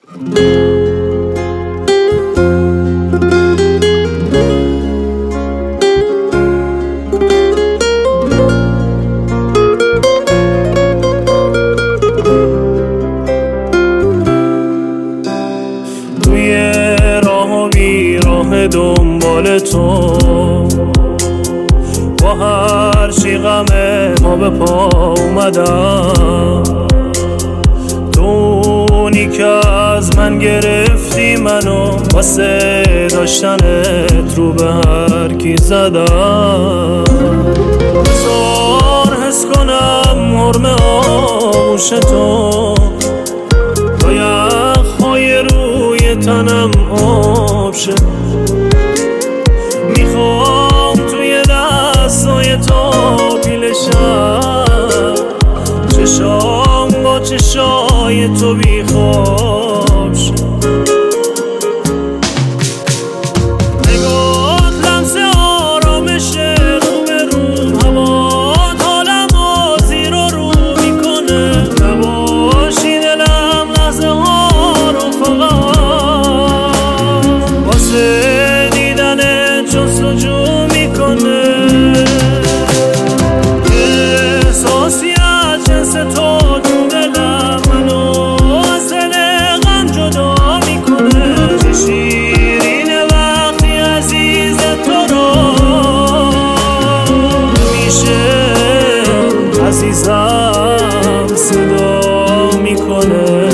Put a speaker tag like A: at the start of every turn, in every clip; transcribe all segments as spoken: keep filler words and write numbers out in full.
A: توی راه و بیراه دنبال تو، با هر چی غم ما به پا اومدم، دونی که از من گرفتی منو واسه داشتنت رو به هر کی زدم. بذار حس کنم حرم آغوش تو، با یخهای روی تنم آب شه. میخوام توی دستای تو پیل شب، چشام با چشای تو بیخواب شه. نگات لمس آرامشه رو به روم، هوات حالمو زیر و رو میکنه. نباشی دلم لحظه ها رو فقط واسه دیدن جستجو میکنه. احساسی از جنس تو تو دلم منو از دل غم جدا میکنه. چه شیرینه وقتی عزیز تو رو میشه عزیزم صدا میکنه.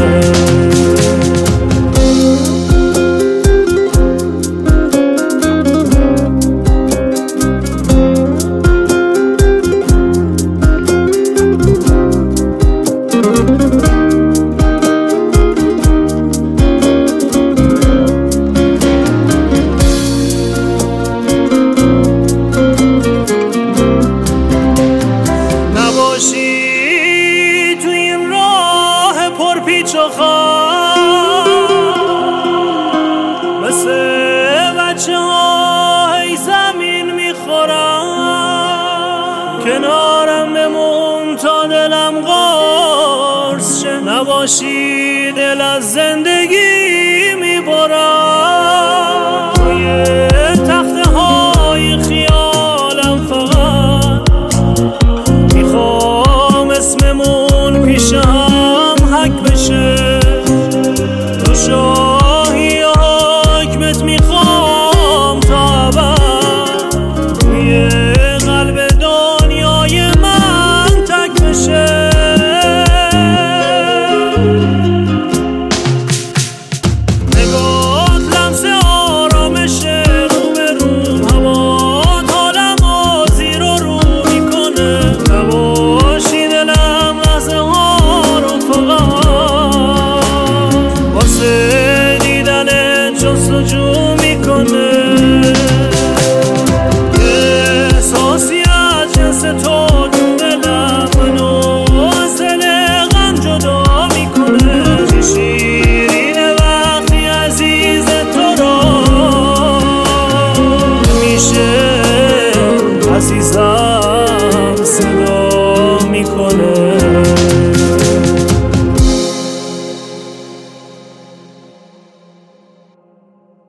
A: نباشی توی این راه پر پیچ و خم، مثل بچه های زمین میخورم. کنارم بمون تا دلم قرص شه. نباشی دل از زندگی